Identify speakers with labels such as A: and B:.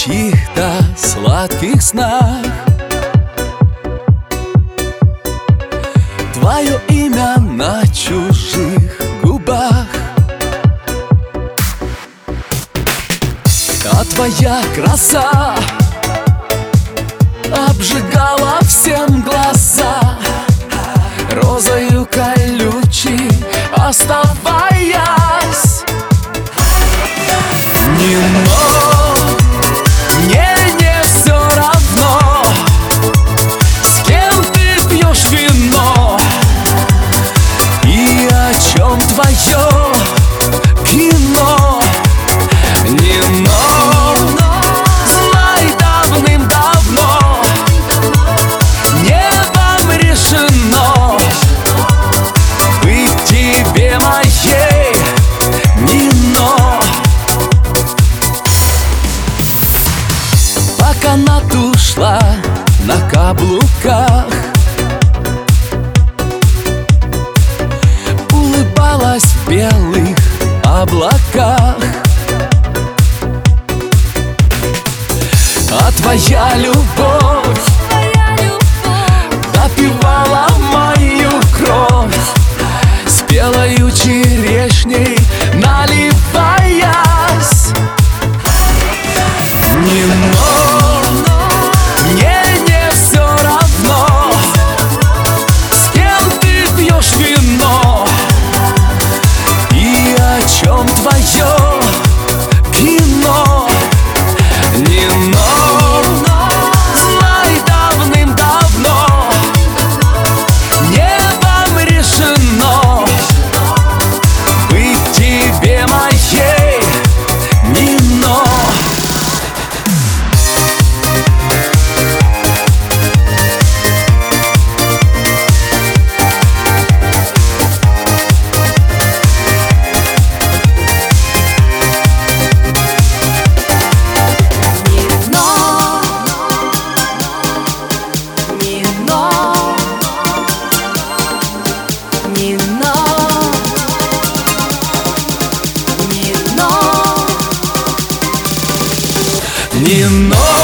A: чьих-то сладких снах. Твое имя на чужих губах, а твоя краса обжигала всем глаза, розою колючей оставаясь. Мне все равно, с кем ты пьешь вино и о чем твое кино. Знай, давным-давно небом решено быть тебе моей, Нино. По канату шла на каблуках, улыбалась в белых облаках, а твоя любовь допивала мою кровь, с белою черешней наливаясь. Мне не все равно, с кем ты пьешь вино и о чем твое кино. Знай, давным-давно небом решено быть тебе моей, Нино. Нино.